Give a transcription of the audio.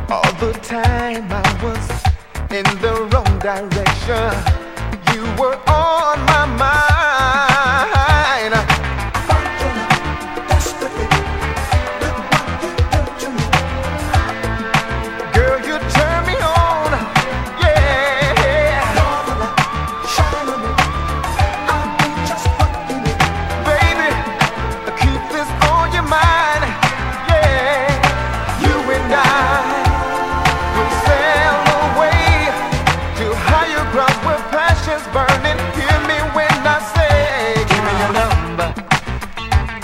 All the time I was in the wrong direction. You were on my mind.